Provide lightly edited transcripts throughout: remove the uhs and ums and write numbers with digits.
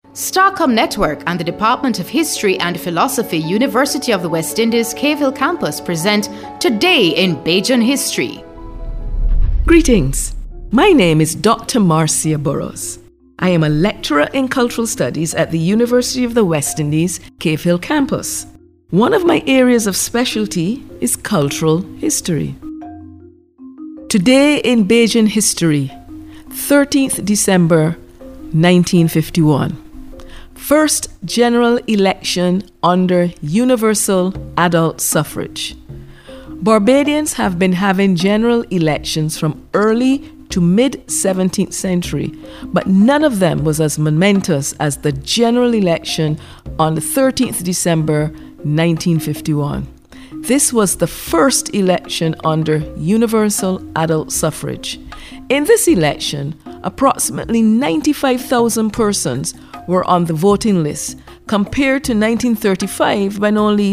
Starcom Network and the Department of History and Philosophy, University of the West Indies, Cave Hill Campus present Today in Bajan History. Greetings. My name is Dr. Marcia Burrows. I am a lecturer in cultural studies at the University of the West Indies, Cave Hill Campus. One of my areas of specialty is cultural history. Today in Bajan History, 13th December 1951. First general election under universal adult suffrage. Barbadians have been having general elections from early to mid-17th century, but none of them was as momentous as the general election on the 13th December 1951. This was the first election under universal adult suffrage. In this election, approximately 95,000 persons were on the voting list, compared to 1935 when only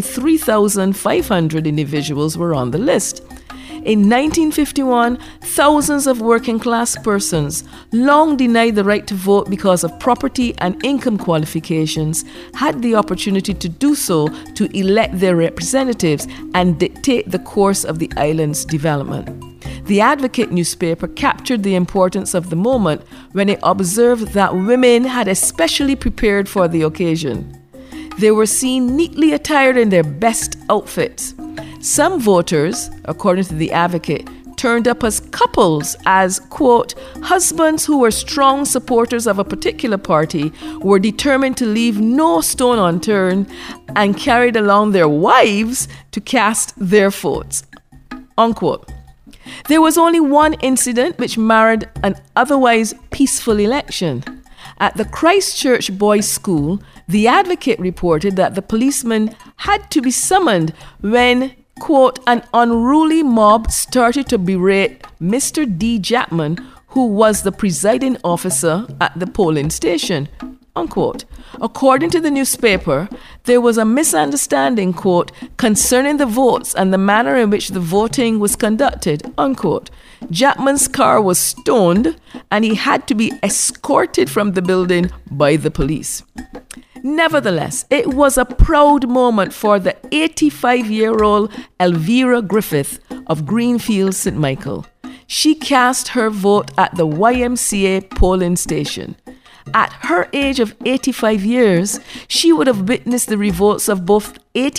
3,500 individuals were on the list. In 1951, thousands of working class persons, long denied the right to vote because of property and income qualifications, had the opportunity to do so to elect their representatives and dictate the course of the island's development. The Advocate newspaper captured the importance of the moment when it observed that women had especially prepared for the occasion. They were seen neatly attired in their best outfits. Some voters, according to the Advocate, turned up as couples, as, quote, husbands who were strong supporters of a particular party were determined to leave no stone unturned and carried along their wives to cast their votes, unquote. There was only one incident which marred an otherwise peaceful election. At the Christchurch Boys' School, the Advocate reported that the policeman had to be summoned when, quote, an unruly mob started to berate Mr. D. Japman, who was the presiding officer at the polling station, unquote. According to the newspaper, there was a misunderstanding, quote, concerning the votes and the manner in which the voting was conducted, unquote. Japman's car was stoned and he had to be escorted from the building by the police. Nevertheless, it was a proud moment for the 85-year-old Elvira Griffith of Greenfield St. Michael. She cast her vote at the YMCA polling station. At her age of 85 years, she would have witnessed the revolts of both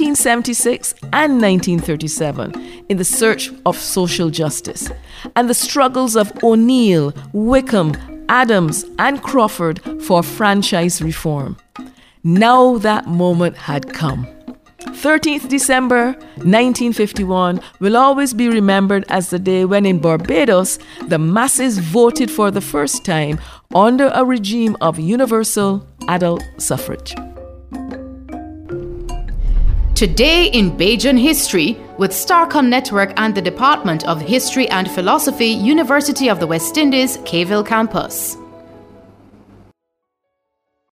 1876 and 1937 in the search of social justice, and the struggles of O'Neill, Wickham, Adams, and Crawford for franchise reform. Now that moment had come. 13th December 1951 will always be remembered as the day when in Barbados, the masses voted for the first time under a regime of universal adult suffrage. Today in Bajan History with Starcom Network and the Department of History and Philosophy, University of the West Indies, Cave Hill Campus.